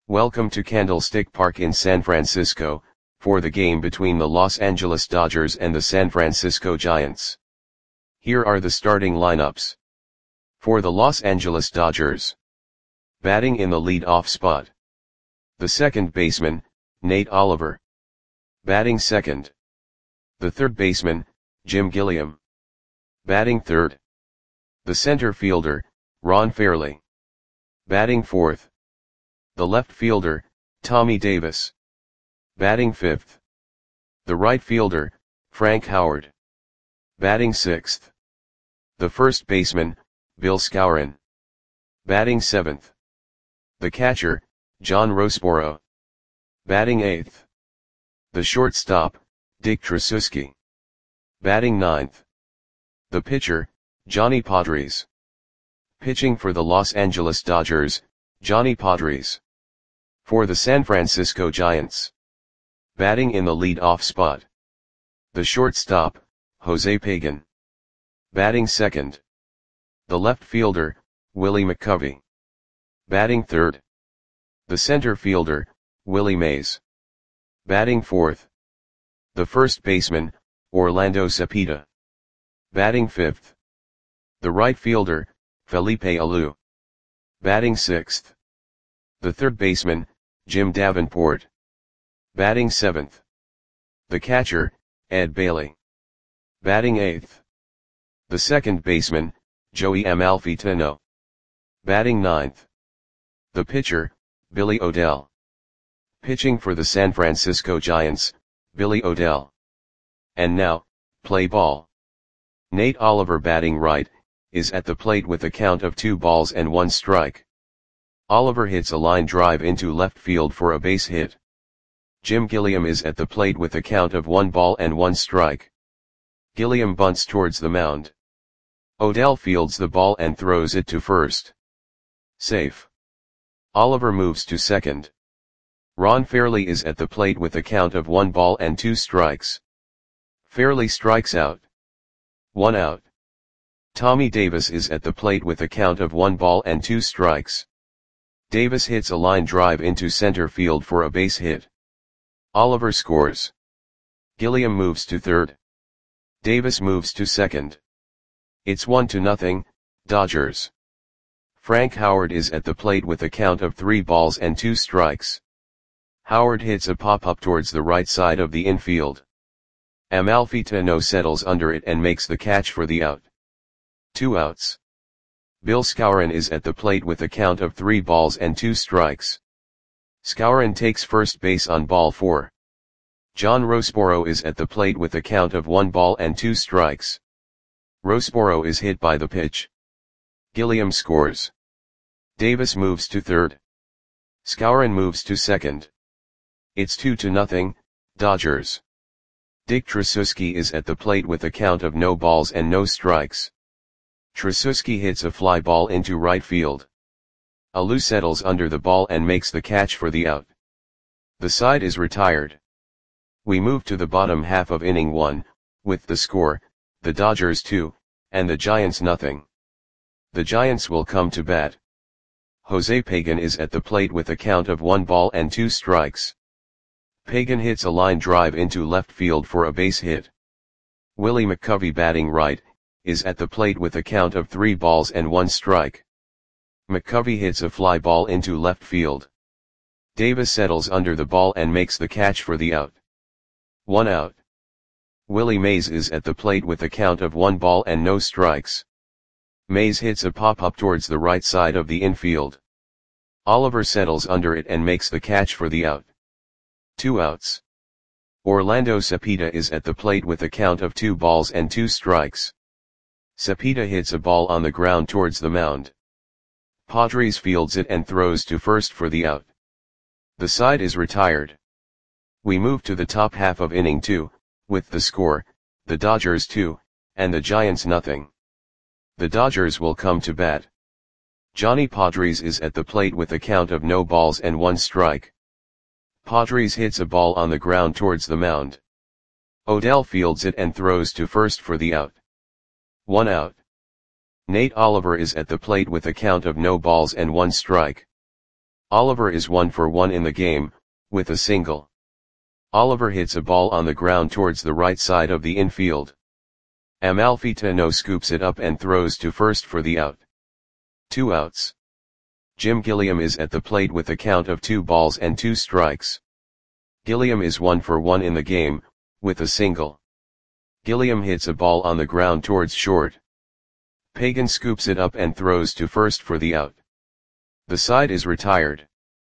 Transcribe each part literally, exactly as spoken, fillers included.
Welcome to Candlestick Park in San Francisco, for the game between the Los Angeles Dodgers and the San Francisco Giants. Here are the starting lineups. For the Los Angeles Dodgers. Batting in the lead-off spot. The second baseman, Nate Oliver. Batting second. The third baseman, Jim Gilliam. Batting third. The center fielder, Ron Fairly. Batting fourth. The left fielder, Tommy Davis. Batting fifth. The right fielder, Frank Howard. Batting sixth. The first baseman, Bill Skowron. Batting seventh. The catcher, John Roseboro. Batting eighth. The shortstop, Dick Tracewski. Batting ninth. The pitcher, Johnny Podres. Pitching for the Los Angeles Dodgers, Johnny Podres. For the San Francisco Giants. Batting in the lead-off spot. The shortstop, Jose Pagan. Batting second. The left fielder, Willie McCovey. Batting third. The center fielder, Willie Mays. Batting fourth. The first baseman, Orlando Cepeda. Batting fifth. The right fielder, Felipe Alou. Batting sixth. The third baseman, Jim Davenport. Batting seventh. The catcher, Ed Bailey. Batting eighth. The second baseman, Joey Amalfitano. Batting ninth. The pitcher, Billy O'Dell. Pitching for the San Francisco Giants, Billy O'Dell. And now, play ball. Nate Oliver batting right, is at the plate with a count of two balls and one strike. Oliver hits a line drive into left field for a base hit. Jim Gilliam is at the plate with a count of one ball and one strike. Gilliam bunts towards the mound. O'Dell fields the ball and throws it to first. Safe. Oliver moves to second. Ron Fairly is at the plate with a count of one ball and two strikes. Fairly strikes out. One out. Tommy Davis is at the plate with a count of one ball and two strikes. Davis hits a line drive into center field for a base hit. Oliver scores. Gilliam moves to third. Davis moves to second. It's one to nothing, Dodgers. Frank Howard is at the plate with a count of three balls and two strikes. Howard hits a pop-up towards the right side of the infield. Amalfitano settles under it and makes the catch for the out. Two outs. Bill Skowron is at the plate with a count of three balls and two strikes. Skowron takes first base on ball four. John Roseboro is at the plate with a count of one ball and two strikes. Roseboro is hit by the pitch. Gilliam scores. Davis moves to third. Skowron moves to second. It's two to nothing, Dodgers. Dick Tracewski is at the plate with a count of no balls and no strikes. Tracewski hits a fly ball into right field. Alou settles under the ball and makes the catch for the out. The side is retired. We move to the bottom half of inning one, with the score, the Dodgers two, and the Giants nothing. The Giants will come to bat. Jose Pagan is at the plate with a count of one ball and two strikes. Pagan hits a line drive into left field for a base hit. Willie McCovey batting right, is at the plate with a count of three balls and one strike. McCovey hits a fly ball into left field. Davis settles under the ball and makes the catch for the out. One out. Willie Mays is at the plate with a count of one ball and no strikes. Mays hits a pop-up towards the right side of the infield. Oliver settles under it and makes the catch for the out. Two outs. Orlando Cepeda is at the plate with a count of two balls and two strikes. Cepeda hits a ball on the ground towards the mound. Podres fields it and throws to first for the out. The side is retired. We move to the top half of inning two, with the score, the Dodgers two, and the Giants nothing. The Dodgers will come to bat. Johnny Podres is at the plate with a count of no balls and one strike. Podres hits a ball on the ground towards the mound. O'Dell fields it and throws to first for the out. One out. Nate Oliver is at the plate with a count of no balls and one strike. Oliver is one for one in the game, with a single. Oliver hits a ball on the ground towards the right side of the infield. Amalfitano scoops it up and throws to first for the out. Two outs. Jim Gilliam is at the plate with a count of two balls and two strikes. Gilliam is one for one in the game, with a single. Gilliam hits a ball on the ground towards short. Pagan scoops it up and throws to first for the out. The side is retired.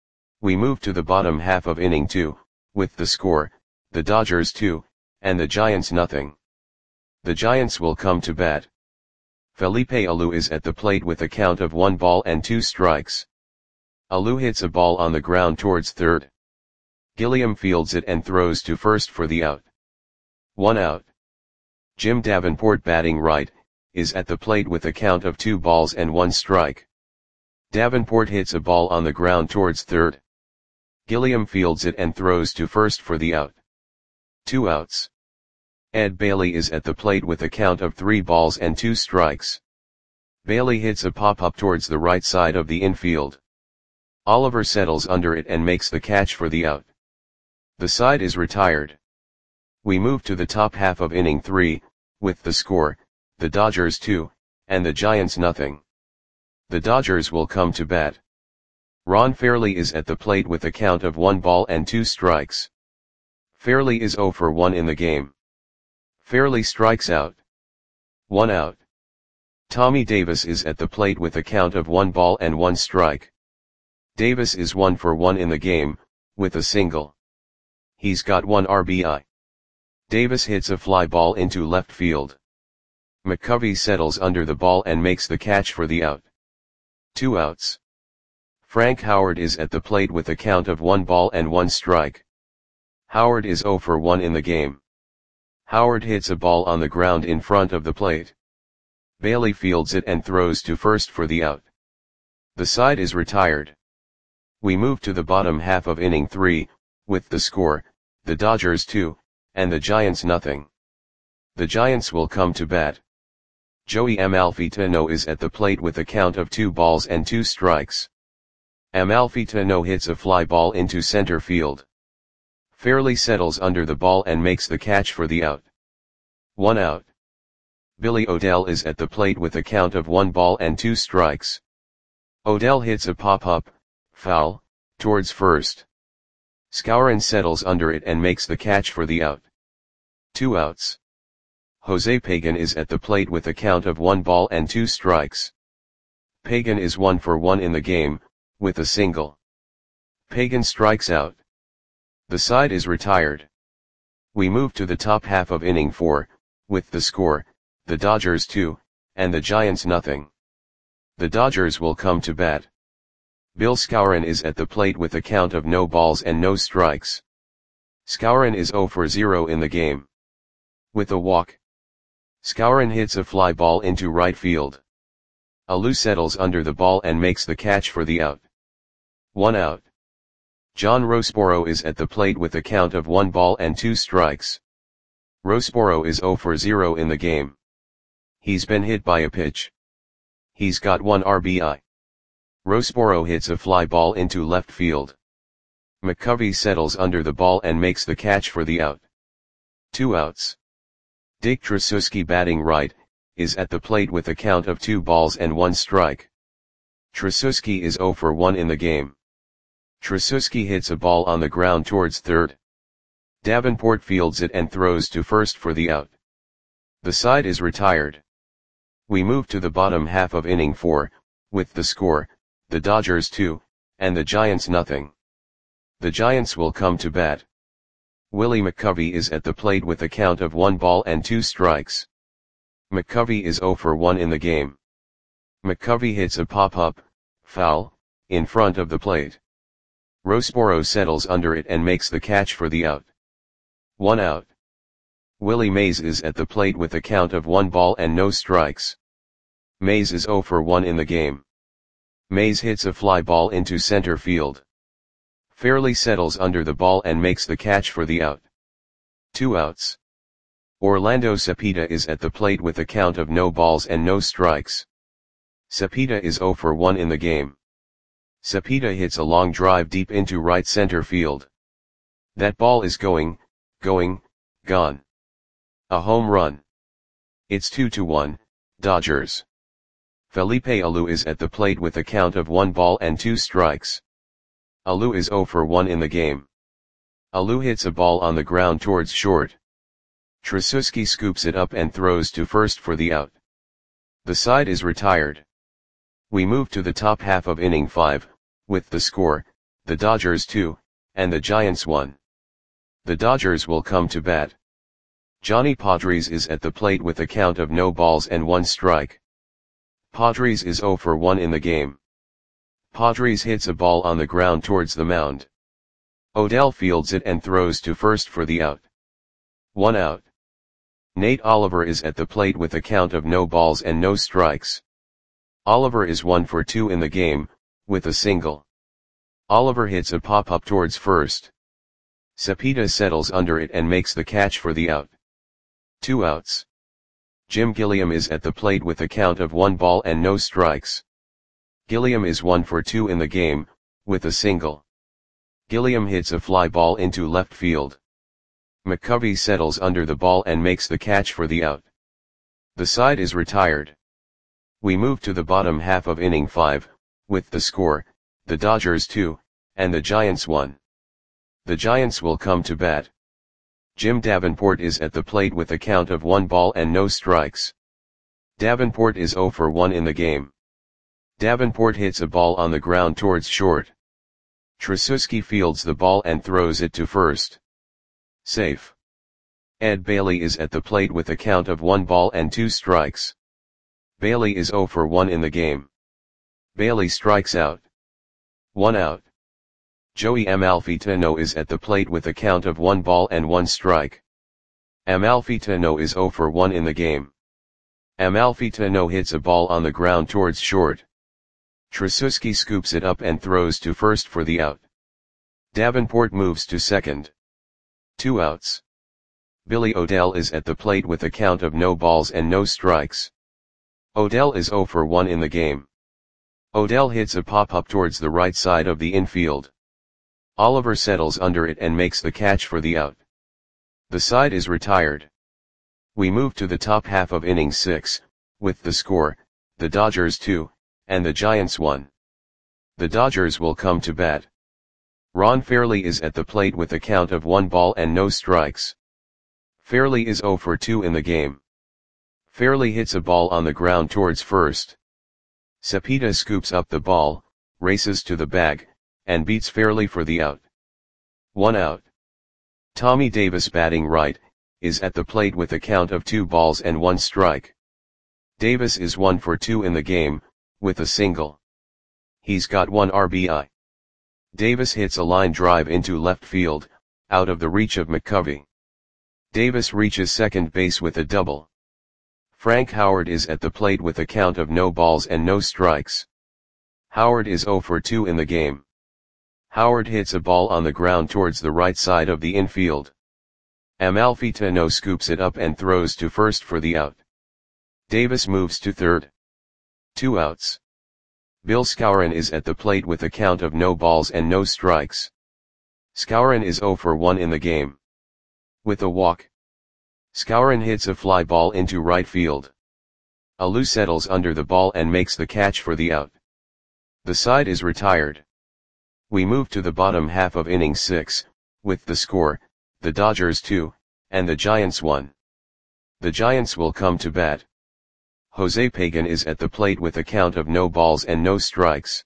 We move to the bottom half of inning two, with the score, the Dodgers two, and the Giants nothing. The Giants will come to bat. Felipe Alou is at the plate with a count of one ball and two strikes. Alou hits a ball on the ground towards third. Gilliam fields it and throws to first for the out. One out. Jim Davenport, batting right, is at the plate with a count of two balls and one strike. Davenport hits a ball on the ground towards third. Gilliam fields it and throws to first for the out. Two outs. Ed Bailey is at the plate with a count of three balls and two strikes. Bailey hits a pop-up towards the right side of the infield. Oliver settles under it and makes the catch for the out. The side is retired. We move to the top half of inning three, with the score, the Dodgers two, and the Giants nothing. The Dodgers will come to bat. Ron Fairly is at the plate with a count of one ball and two strikes. Fairly is zero for one in the game. Fairly strikes out. One out. Tommy Davis is at the plate with a count of one ball and one strike. Davis is one for one in the game, with a single. He's got one R B I. Davis hits a fly ball into left field. McCovey settles under the ball and makes the catch for the out. Two outs. Frank Howard is at the plate with a count of one ball and one strike. Howard is zero for one in the game. Howard hits a ball on the ground in front of the plate. Bailey fields it and throws to first for the out. The side is retired. We move to the bottom half of inning three, with the score, the Dodgers two, and the Giants nothing. The Giants will come to bat. Joey Amalfitano is at the plate with a count of two balls and two strikes. Amalfitano hits a fly ball into center field. Fairly settles under the ball and makes the catch for the out. One out. Billy Odell is at the plate with a count of one ball and two strikes. Odell hits a pop-up, foul, towards first. Skowron settles under it and makes the catch for the out. Two outs. Jose Pagan is at the plate with a count of one ball and two strikes. Pagan is one for one in the game, with a single. Pagan strikes out. The side is retired. We move to the top half of inning four, with the score, the Dodgers two, and the Giants nothing. The Dodgers will come to bat. Bill Skowron is at the plate with a count of no balls and no strikes. Skowron is zero for zero in the game. With a walk. Skowron hits a fly ball into right field. Alou settles under the ball and makes the catch for the out. One out. John Rosboro is at the plate with a count of one ball and two strikes. Rosboro is zero for zero in the game. He's been hit by a pitch. He's got one R B I. Rosboro hits a fly ball into left field. McCovey settles under the ball and makes the catch for the out. Two outs. Dick Tracewski, batting right, is at the plate with a count of two balls and one strike. Tracewski is zero for one in the game. Tracewski hits a ball on the ground towards third. Davenport fields it and throws to first for the out. The side is retired. We move to the bottom half of inning four, with the score, the Dodgers two, and the Giants nothing. The Giants will come to bat. Willie McCovey is at the plate with a count of one ball and two strikes. McCovey is zero for one in the game. McCovey hits a pop-up, foul, in front of the plate. Rosboro settles under it and makes the catch for the out. One out. Willie Mays is at the plate with a count of one ball and no strikes. Mays is zero for one in the game. Mays hits a fly ball into center field. Fairly settles under the ball and makes the catch for the out. Two outs. Orlando Cepeda is at the plate with a count of no balls and no strikes. Cepeda is zero for one in the game. Cepeda hits a long drive deep into right center field. That ball is going, going, gone. A home run. It's two to one, Dodgers. Felipe Alou is at the plate with a count of one ball and two strikes. Alou is zero for one in the game. Alou hits a ball on the ground towards short. Tracewski scoops it up and throws to first for the out. The side is retired. We move to the top half of inning five, with the score, the Dodgers two, and the Giants one. The Dodgers will come to bat. Johnny Padres is at the plate with a count of no balls and one strike. Padres is zero for one in the game. Padres hits a ball on the ground towards the mound. Odell fields it and throws to first for the out. One out. Nate Oliver is at the plate with a count of no balls and no strikes. Oliver is one for two in the game, with a single. Oliver hits a pop-up towards first. Cepeda settles under it and makes the catch for the out. Two outs. Jim Gilliam is at the plate with a count of one ball and no strikes. Gilliam is one for two in the game, with a single. Gilliam hits a fly ball into left field. McCovey settles under the ball and makes the catch for the out. The side is retired. We move to the bottom half of inning five, with the score, the Dodgers two, and the Giants one. The Giants will come to bat. Jim Davenport is at the plate with a count of one ball and no strikes. Davenport is zero for one in the game. Davenport hits a ball on the ground towards short. Tracewski fields the ball and throws it to first. Safe. Ed Bailey is at the plate with a count of one ball and two strikes. Bailey is zero for one in the game. Bailey strikes out. One out. Joey Amalfitano is at the plate with a count of one ball and one strike. Amalfitano is zero for one in the game. Amalfitano hits a ball on the ground towards short. Tracewski scoops it up and throws to first for the out. Davenport moves to second. Two outs. Billy Odell is at the plate with a count of no balls and no strikes. Odell is zero for one in the game. Odell hits a pop-up towards the right side of the infield. Oliver settles under it and makes the catch for the out. The side is retired. We move to the top half of inning six, with the score, the Dodgers two, and the Giants one. The Dodgers will come to bat. Ron Fairly is at the plate with a count of one ball and no strikes. Fairly is zero for two in the game. Fairly hits a ball on the ground towards first. Cepeda scoops up the ball, races to the bag, and beats Fairly for the out. One out. Tommy Davis, batting right, is at the plate with a count of two balls and one strike. Davis is one for two in the game, with a single. He's got one R B I. Davis hits a line drive into left field, out of the reach of McCovey. Davis reaches second base with a double. Frank Howard is at the plate with a count of no balls and no strikes. Howard is zero for two in the game. Howard hits a ball on the ground towards the right side of the infield. Amalfitano scoops it up and throws to first for the out. Davis moves to third. Two outs. Bill Skowron is at the plate with a count of no balls and no strikes. Skowron is zero for one in the game. With a walk. Skowron hits a fly ball into right field. Alou settles under the ball and makes the catch for the out. The side is retired. We move to the bottom half of inning six, with the score, the Dodgers two, and the Giants one. The Giants will come to bat. Jose Pagan is at the plate with a count of no balls and no strikes.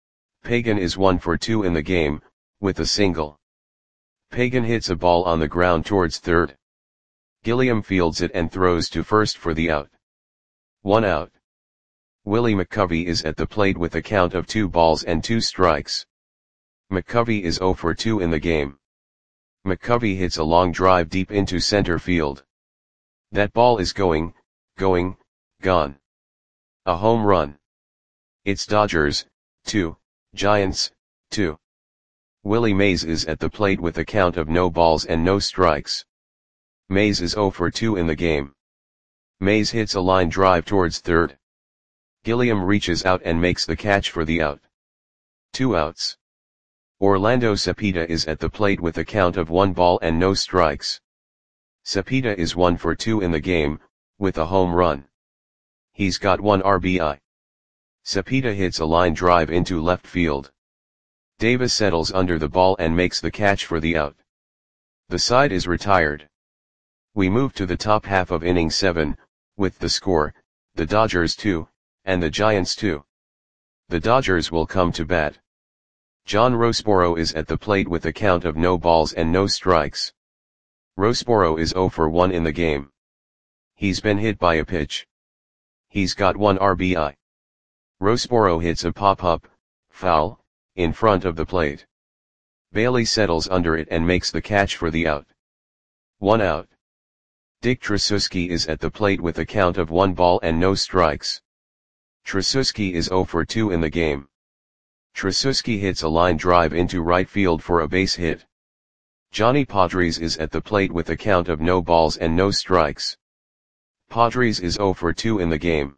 Pagan is one for two in the game, with a single. Pagan hits a ball on the ground towards third. Gilliam fields it and throws to first for the out. One out. Willie McCovey is at the plate with a count of two balls and two strikes. McCovey is zero for two in the game. McCovey hits a long drive deep into center field. That ball is going, going, gone. A home run. It's Dodgers, two, Giants, two. Willie Mays is at the plate with a count of no balls and no strikes. Mays is zero for two in the game. Mays hits a line drive towards third. Gilliam reaches out and makes the catch for the out. Two outs. Orlando Cepeda is at the plate with a count of one ball and no strikes. Cepeda is one for two in the game, with a home run. He's got one R B I. Cepeda hits a line drive into left field. Davis settles under the ball and makes the catch for the out. The side is retired. We move to the top half of inning seven, with the score, the Dodgers two, and the Giants two. The Dodgers will come to bat. John Roseboro is at the plate with a count of no balls and no strikes. Roseboro is zero for one in the game. He's been hit by a pitch. He's got one R B I. Roseboro hits a pop-up, foul, in front of the plate. Bailey settles under it and makes the catch for the out. One out. Dick Tracewski is at the plate with a count of one ball and no strikes. Tracewski is zero for two in the game. Tracewski hits a line drive into right field for a base hit. Johnny Padres is at the plate with a count of no balls and no strikes. Padres is zero for two in the game.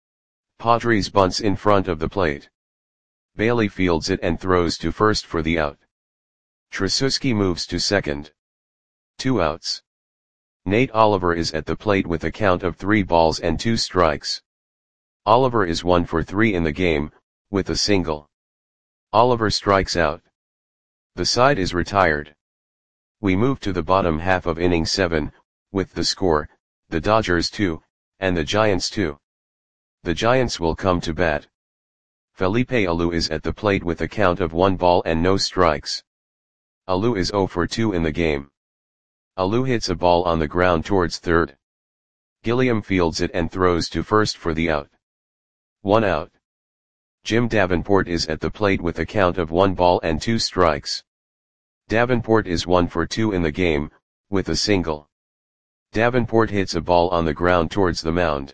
Padres bunts in front of the plate. Bailey fields it and throws to first for the out. Tracewski moves to second. Two outs. Nate Oliver is at the plate with a count of three balls and two strikes. Oliver is one for three in the game, with a single. Oliver strikes out. The side is retired. We move to the bottom half of inning seven, with the score, the Dodgers two, and the Giants two. The Giants will come to bat. Felipe Alou is at the plate with a count of one ball and no strikes. Alou is zero for two in the game. Alou hits a ball on the ground towards third. Gilliam fields it and throws to first for the out. One out. Jim Davenport is at the plate with a count of one ball and two strikes. Davenport is one for two in the game, with a single. Davenport hits a ball on the ground towards the mound.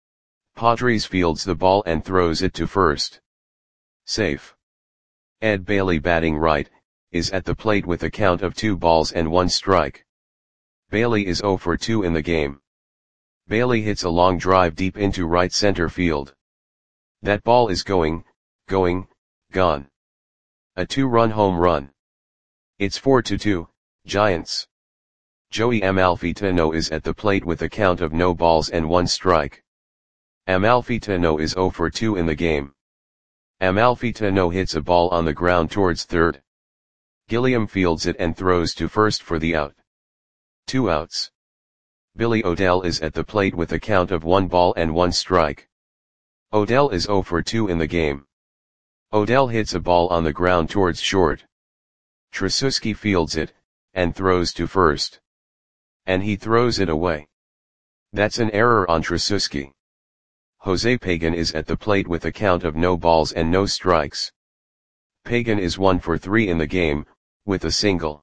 Padres fields the ball and throws it to first. Safe. Ed Bailey, batting right, is at the plate with a count of two balls and one strike. Bailey is zero for two in the game. Bailey hits a long drive deep into right center field. That ball is going, going, gone. A two-run home run. It's four to two, Giants. Joey Amalfitano is at the plate with a count of no balls and one strike. Amalfitano is zero for two in the game. Amalfitano hits a ball on the ground towards third. Gilliam fields it and throws to first for the out. Two outs. Billy Odell is at the plate with a count of one ball and one strike. Odell is zero for two in the game. Odell hits a ball on the ground towards short. Tracewski fields it, and throws to first. And he throws it away. That's an error on Tracewski. Jose Pagan is at the plate with a count of no balls and no strikes. Pagan is one for three in the game, with a single.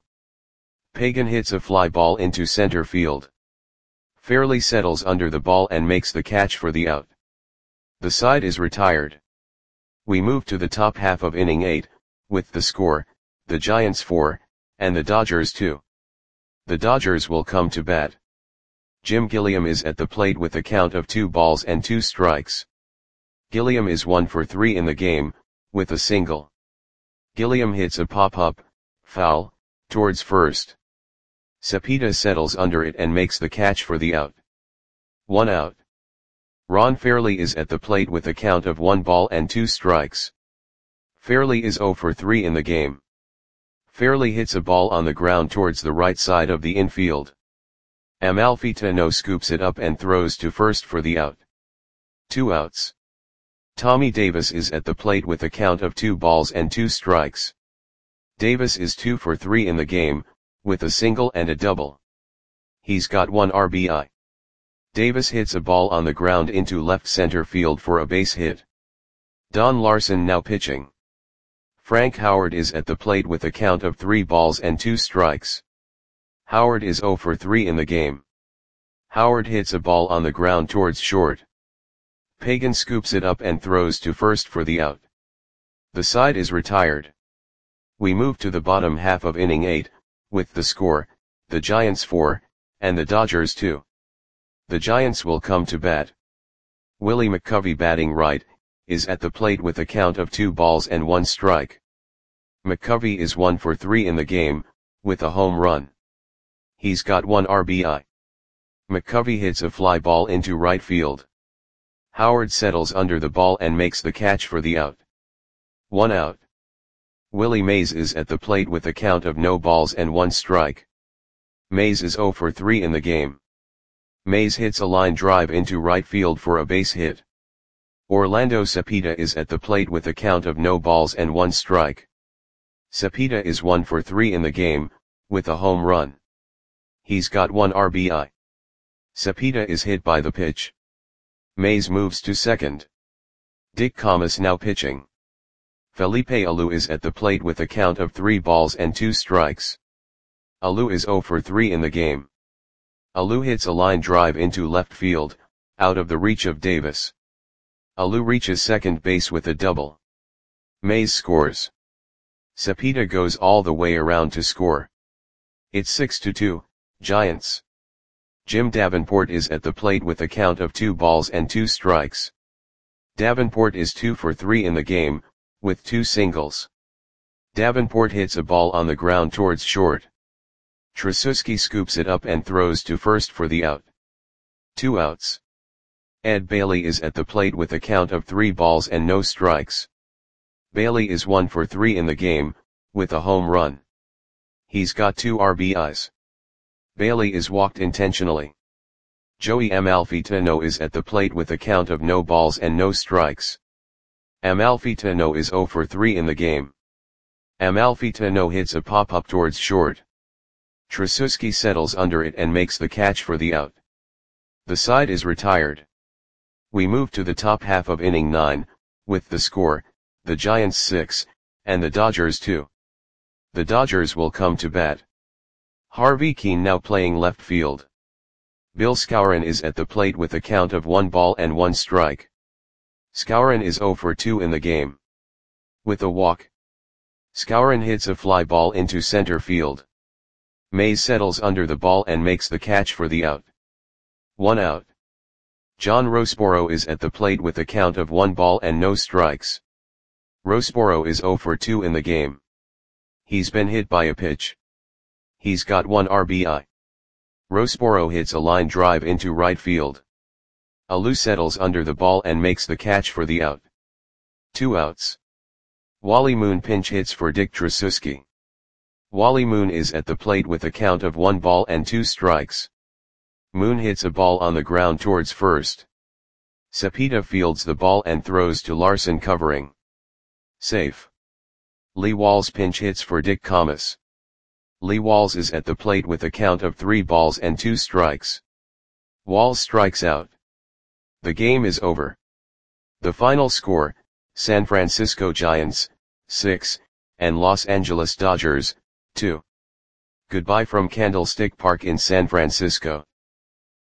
Pagan hits a fly ball into center field. Fairley settles under the ball and makes the catch for the out. The side is retired. We move to the top half of inning eight, with the score, the Giants four, and the Dodgers two. The Dodgers will come to bat. Jim Gilliam is at the plate with a count of two balls and two strikes. Gilliam is one for three in the game, with a single. Gilliam hits a pop-up, foul, towards first. Cepeda settles under it and makes the catch for the out. One out. Ron Fairly is at the plate with a count of one ball and two strikes. Fairly is zero for three in the game. Fairly hits a ball on the ground towards the right side of the infield. Amalfitano scoops it up and throws to first for the out. Two outs. Tommy Davis is at the plate with a count of two balls and two strikes. Davis is two for three in the game, with a single and a double. He's got one R B I. Davis hits a ball on the ground into left center field for a base hit. Don Larson now pitching. Frank Howard is at the plate with a count of three balls and two strikes. Howard is zero for three in the game. Howard hits a ball on the ground towards short. Pagan scoops it up and throws to first for the out. The side is retired. We move to the bottom half of inning eight, with the score, the Giants four, and the Dodgers two. The Giants will come to bat. Willie McCovey, batting right, is at the plate with a count of two balls and one strike. McCovey is one for three in the game, with a home run. He's got one R B I. McCovey hits a fly ball into right field. Howard settles under the ball and makes the catch for the out. One out. Willie Mays is at the plate with a count of no balls and one strike. Mays is zero for three in the game. Mays hits a line drive into right field for a base hit. Orlando Cepeda is at the plate with a count of no balls and one strike. Cepeda is one for three in the game, with a home run. He's got one R B I. Cepeda is hit by the pitch. Mays moves to second. Dick Thomas now pitching. Felipe Alou is at the plate with a count of three balls and two strikes. Alou is zero for three in the game. Alou hits a line drive into left field, out of the reach of Davis. Alou reaches second base with a double. Mays scores. Cepeda goes all the way around to score. It's six to two, Giants. Jim Davenport is at the plate with a count of two balls and two strikes. Davenport is two for three in the game, with two singles. Davenport hits a ball on the ground towards short. Tracewski scoops it up and throws to first for the out. Two outs. Ed Bailey is at the plate with a count of three balls and no strikes. Bailey is one for three in the game, with a home run. He's got two R B Is. Bailey is walked intentionally. Joey Amalfitano is at the plate with a count of no balls and no strikes. Amalfitano is zero for three in the game. Amalfitano hits a pop-up towards short. Tracewski settles under it and makes the catch for the out. The side is retired. We move to the top half of inning nine, with the score, the Giants six, and the Dodgers two. The Dodgers will come to bat. Harvey Keene now playing left field. Bill Skowron is at the plate with a count of one ball and one strike. Skowron is zero for two in the game. With a walk. Skowron hits a fly ball into center field. Mays settles under the ball and makes the catch for the out. One out. John Roseboro is at the plate with a count of one ball and no strikes. Roseboro is zero for two in the game. He's been hit by a pitch. He's got one R B I. Roseboro hits a line drive into right field. Alou settles under the ball and makes the catch for the out. Two outs. Wally Moon pinch hits for Dick Tracewski. Wally Moon is at the plate with a count of one ball and two strikes. Moon hits a ball on the ground towards first. Cepeda fields the ball and throws to Larson covering. Safe. Lee Walls pinch hits for Dick Thomas. Lee Walls is at the plate with a count of three balls and two strikes. Walls strikes out. The game is over. The final score, San Francisco Giants, six, and Los Angeles Dodgers, two. Goodbye from Candlestick Park in San Francisco.